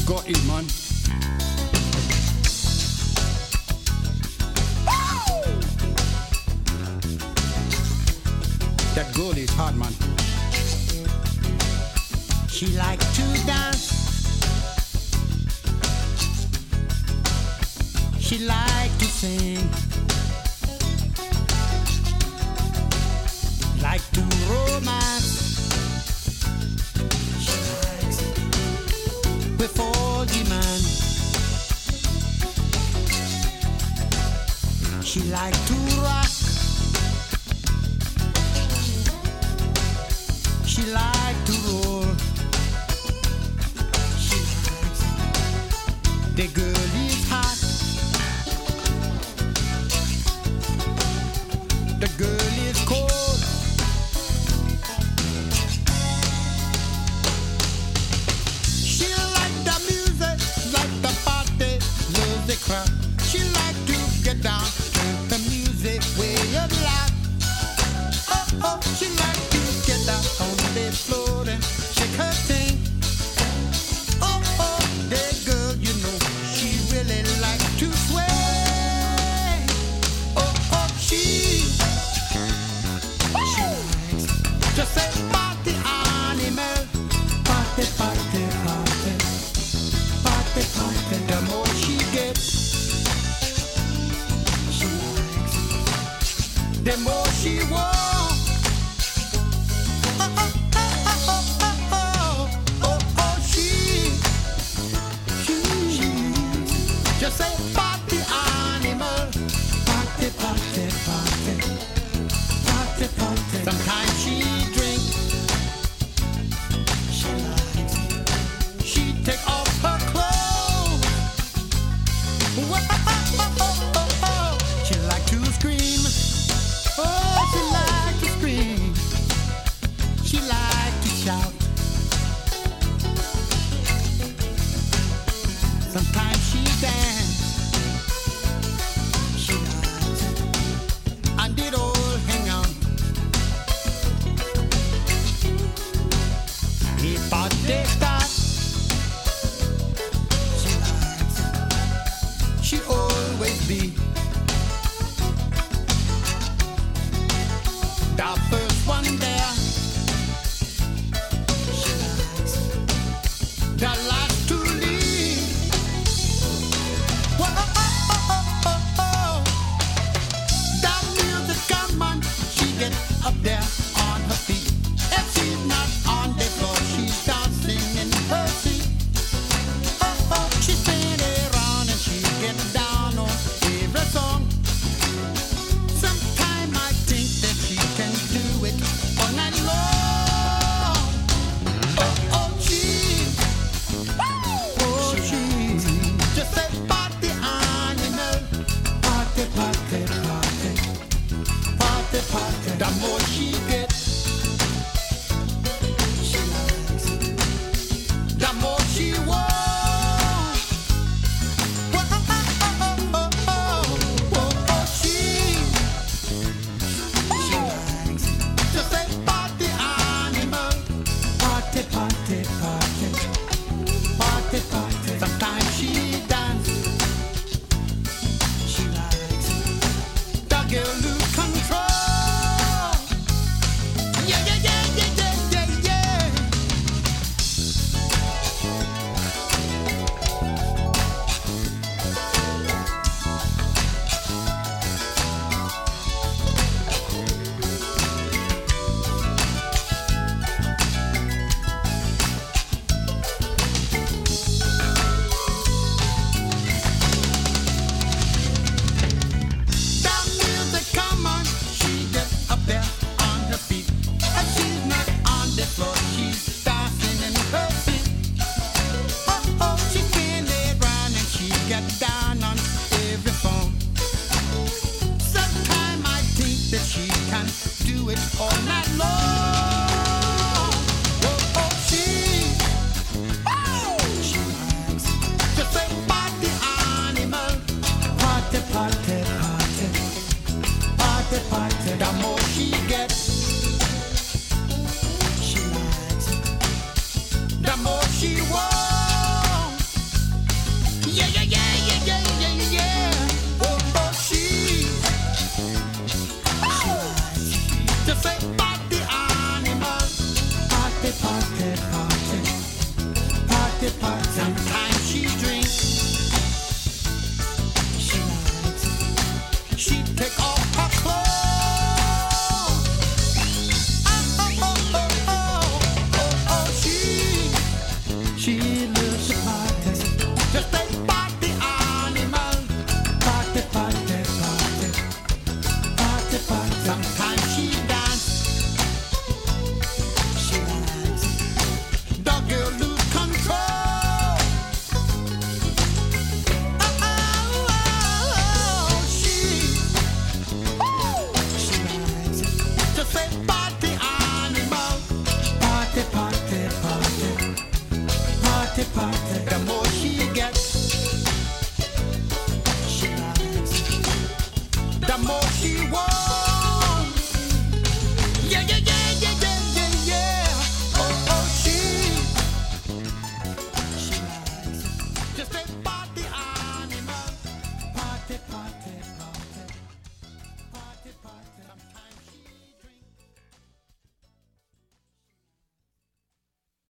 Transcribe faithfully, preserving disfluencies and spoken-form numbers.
Go eat, man. That girl is hot, man. She like to dance. She like to sing. Like to romance. She likes it with all demand. She like to rock. She like to roll. She likes it. The girl is hot. The girl is cold. She like the music, like the party, love the crowd. She like to get down to the music way of life. Oh, oh, she like to get down on the floor and shake her thing. Oh, oh, that girl, you know, she really like to sway. Oh, oh, she, she likes just say party animal. Party, party, party, party, party. The more she gets, she likes. The more she wants. Just say party animal. Party, party, party. Party, party. Sometimes she drink. She likes. She take off her clothes. Whoa. She like to scream. Oh, she like to scream. She like to shout. Sometimes she dance. She likes it. And it all hang out. If I day start, she likes it. She always be the first one there. She likes it. The last to leave. Whoa, oh, oh, oh, oh. That music come on, she get up there on her feet. If she's not on the floor, she's dancing in her seat. Oh, oh, she spin around and she get down on every song. Sometimes I think that she can do it all night long. Oh, oh, she, oh, she, just say party animal. Party, party, party. Party, party. The more she gets, she likes. The more she wants. Whoa, oh, oh, oh, oh, oh, she, she likes. Just say party animal. Party, party, party. Party, party. Sometimes she dance. She likes the girl lose control. Yeah, yeah, yeah, yeah, yeah, yeah, yeah. The music come on, she gets up there on her feet. If she's not on the floor, she's dancing in her seat. Oh, oh, she spin it round and she get down on every phone. Sometimes I think that she can do it all night long. Oh, oh, she, oh, she likes. Just say party animal. Party, party, party. Party, party. The more she gets, she likes. The more she wants. party.